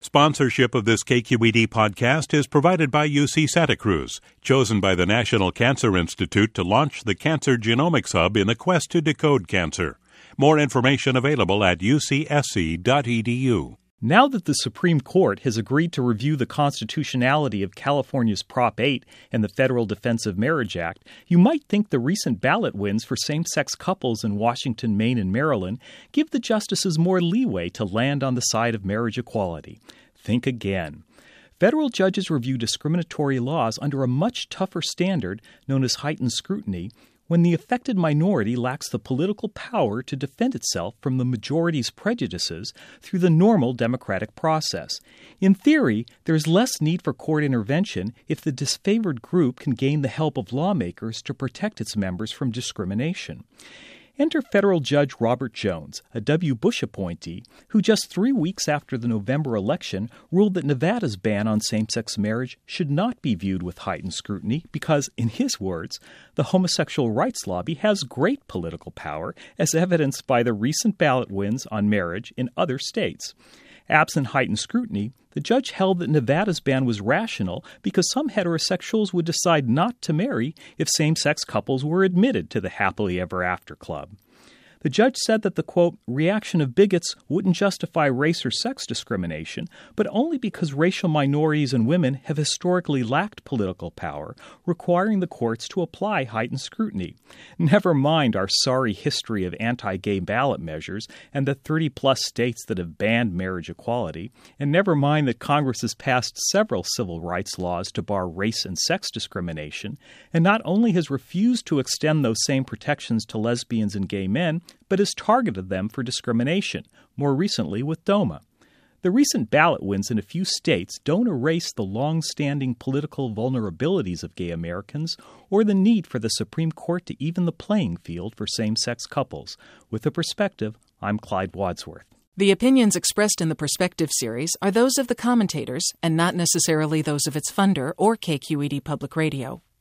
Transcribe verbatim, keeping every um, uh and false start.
Sponsorship of this K Q E D podcast is provided by U C Santa Cruz, chosen by the National Cancer Institute to launch the Cancer Genomics Hub in the quest to decode cancer. More information available at u c s c dot e d u. Now that the Supreme Court has agreed to review the constitutionality of California's Prop eight and the Federal Defense of Marriage Act, you might think the recent ballot wins for same-sex couples in Washington, Maine, and Maryland give the justices more leeway to land on the side of marriage equality. Think again. Federal judges review discriminatory laws under a much tougher standard known as heightened scrutiny when the affected minority lacks the political power to defend itself from the majority's prejudices through the normal democratic process. In theory, there is less need for court intervention if the disfavored group can gain the help of lawmakers to protect its members from discrimination. Enter federal Judge Robert Jones, a W. Bush appointee, who just three weeks after the November election ruled that Nevada's ban on same-sex marriage should not be viewed with heightened scrutiny because, in his words, the homosexual rights lobby has great political power, as evidenced by the recent ballot wins on marriage in other states. Absent heightened scrutiny, the judge held that Nevada's ban was rational because some heterosexuals would decide not to marry if same-sex couples were admitted to the happily ever after club. The judge said that the, quote, reaction of bigots wouldn't justify race or sex discrimination, but only because racial minorities and women have historically lacked political power, requiring the courts to apply heightened scrutiny. Never mind our sorry history of anti-gay ballot measures and the thirty-plus states that have banned marriage equality, and never mind that Congress has passed several civil rights laws to bar race and sex discrimination, and not only has refused to extend those same protections to lesbians and gay men, but has targeted them for discrimination, more recently with DOMA. The recent ballot wins in a few states don't erase the long-standing political vulnerabilities of gay Americans or the need for the Supreme Court to even the playing field for same-sex couples. With a perspective, I'm Clyde Wadsworth. The opinions expressed in the Perspective series are those of the commentators and not necessarily those of its funder or K Q E D Public Radio.